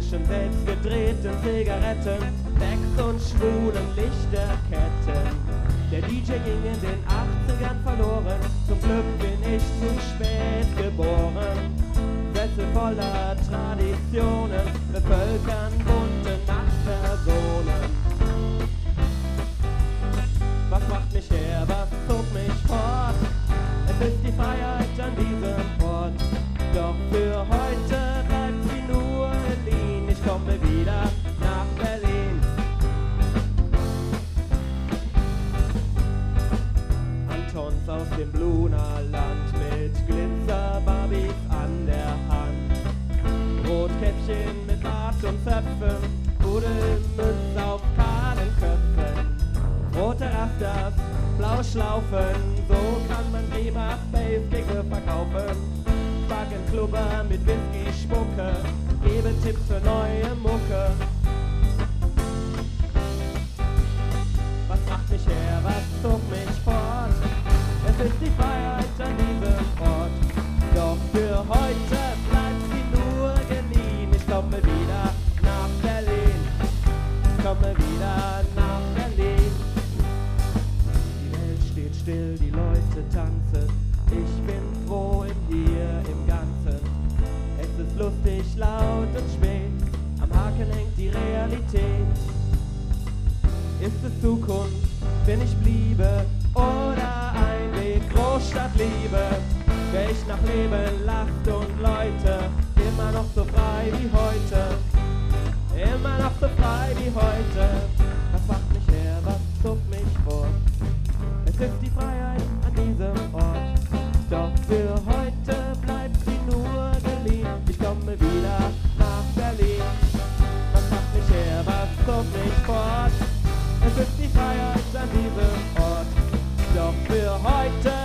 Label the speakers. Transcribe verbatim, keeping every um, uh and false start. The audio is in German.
Speaker 1: zwischen selbstgedrehten Zigaretten, Sex und schwulen Lichterketten. Der D J ging in den achtzigern verloren, zum Glück bin ich zu spät geboren. Sessel voller Traditionen bevölkern bunte Nachtpersonen. Was macht mich her, was zog mich fort? Es ist die Freiheit an diesem Ort. Doch für heute bleibt sie nur in Berlin. Ich komme wieder nach Berlin. Antons aus dem Bluner Land mit Glitzer-Barbies an der Hand. Rotkäppchen mit Bart und Zöpfen, Pudelmütze auf kahlen Köpfen. Rote Rastas, blaue Schlaufen, so kann man Bremer Space-Kicke verkaufen. Spargelklubber mit Whisky-Spucke, gebe Tipps für neue Mucke. Was macht mich her, was zog mich fort? Es ist die Freiheit an diesem Ort. Doch für heute bleibt sie nur geliehen. Ich komme wieder nach Berlin. Ich komme wieder nach Berlin. Die Welt steht still, die Leute tanzen. Ich bin froh im Hier, im Ganzen. Es ist lustig, laut und spät. Am Haken hängt die Realität. Ist es Zukunft, wenn ich bliebe? Oder ein Weg, Großstadtliebe? Wär ich nach Leben, Last und Leute immer noch so frei wie heute? Immer noch so frei wie heute? Was macht mich her, was zog mich vor? Es ist die Freiheit an diesem Ort. Doch für heute bleibt sie nur geliehen. Ich komme wieder nach Berlin. Was macht mich her, was zog mich fort? Es ist die Freiheit an diesem Ort. Doch für heute